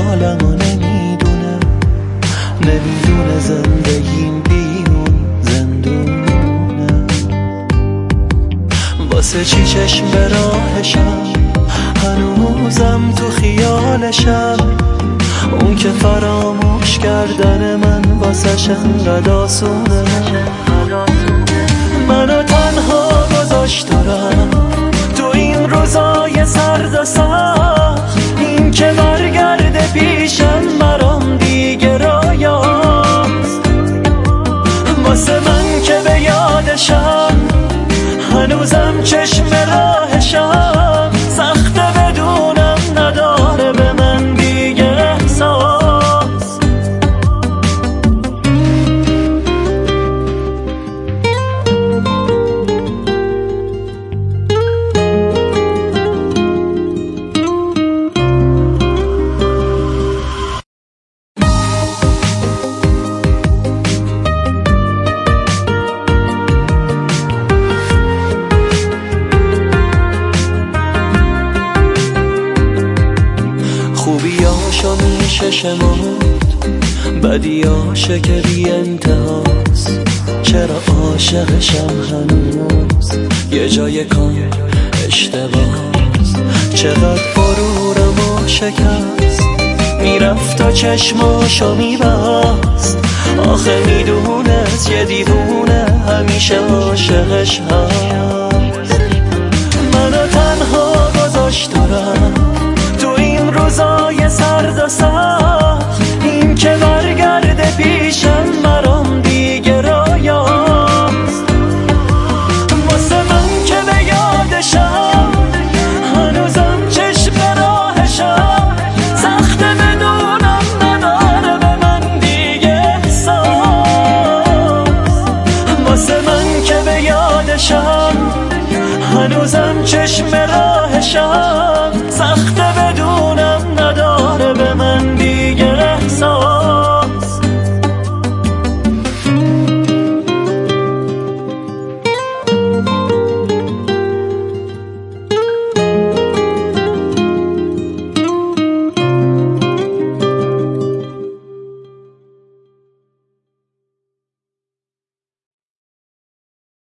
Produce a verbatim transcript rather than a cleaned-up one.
حالمو نمیدونه، نمیدونه زندگیم بیرون زندونه. واسه چی چشم به راهشم، هنوزم تو خیالشم، اون که فراموش کردن من واسه انقدر آسونه. منو تنها گذاشت دارم تو این روزای سرد و سخت، این که برگرده پیشم برام دیگه رایاست. واسه من که به یادشم، هنوزم چشم راهشم، سخته بدونم نداره به من دیگه احساس. خوبیاشو میشه شمرد، بدیاشه که بی انتهاست. چرا عاشقشم هنوز یه جای کام اشتباهست. چقدر غرورم و شکست، میرفت و چشماشو میبست. آخه میدونست یه دیوونه همیشه عاشقش هست. منو تنها گذاشت دارم